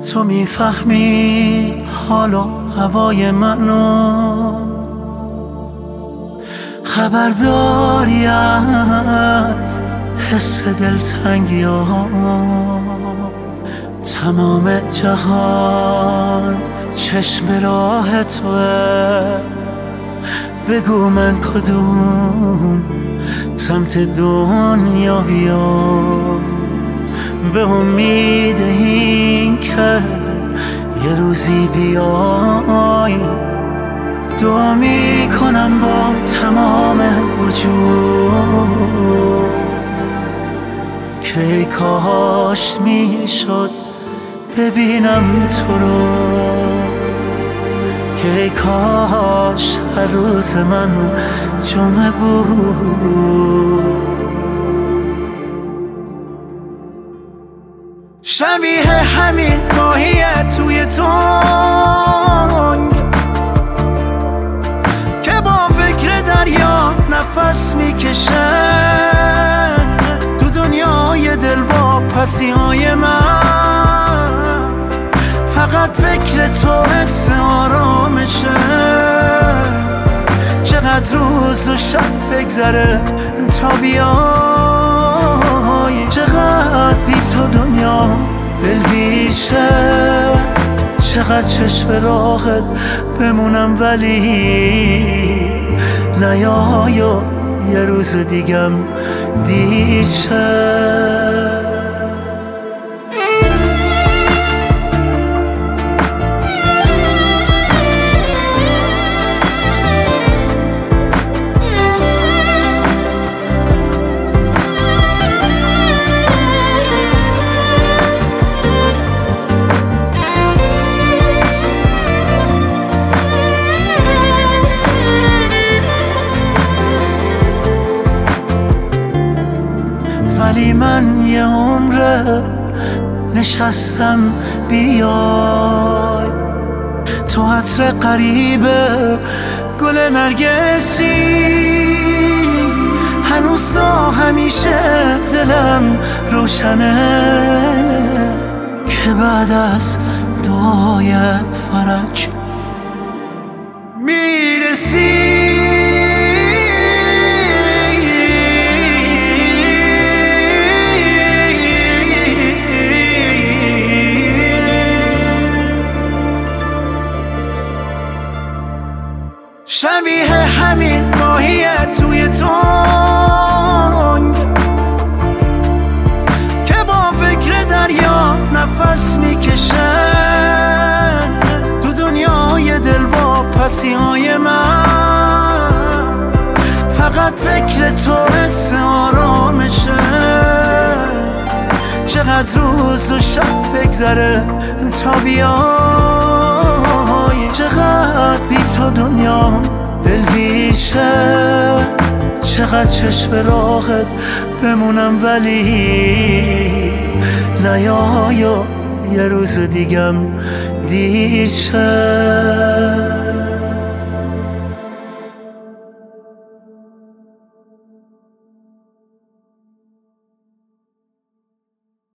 تو میفهمی حال و هوای منو، خبرداری از حس دلتنگی ها. تمام جهان چشم راه توه، بگو من کدوم سمت دنیا بیام، به امید این که یه روزی بیای. دعا میکنم با تمام وجود که ای کاش میشد ببینم تو رو، که ای کاش هر روز من جمعه بود. شبیه همین ماهیه توی تنگ که با فکر دریا نفس میکشه، تو دنیای دلواپسی های من فقط فکر تو حس آرامشه. چقدر روز و شب بگذره تا بیای، چقدر بی تو دنیا دلگیر شه، چقدر چشم راهت بمونم ولی نیای و یه روز دیگم دیر شه. ولی من یه عمره نشستم بیای، تو عطر قریبه گل نرگسی، هنوز تا همیشه دلم روشنه که بعد از دعای فرج میرسی. شبیه همین ماهیه توی تنگ که با فکر دریا نفس میکشه، تو دنیای دلواپسی های من فقط فکر تو حس آرامشه. چقدر روز و شب بگذره تا بیای، چقدر بی تو دنیا دلگیر شه، چقدر چشم راهت بمونم ولی نیای و یه روز دیگم دیر شه.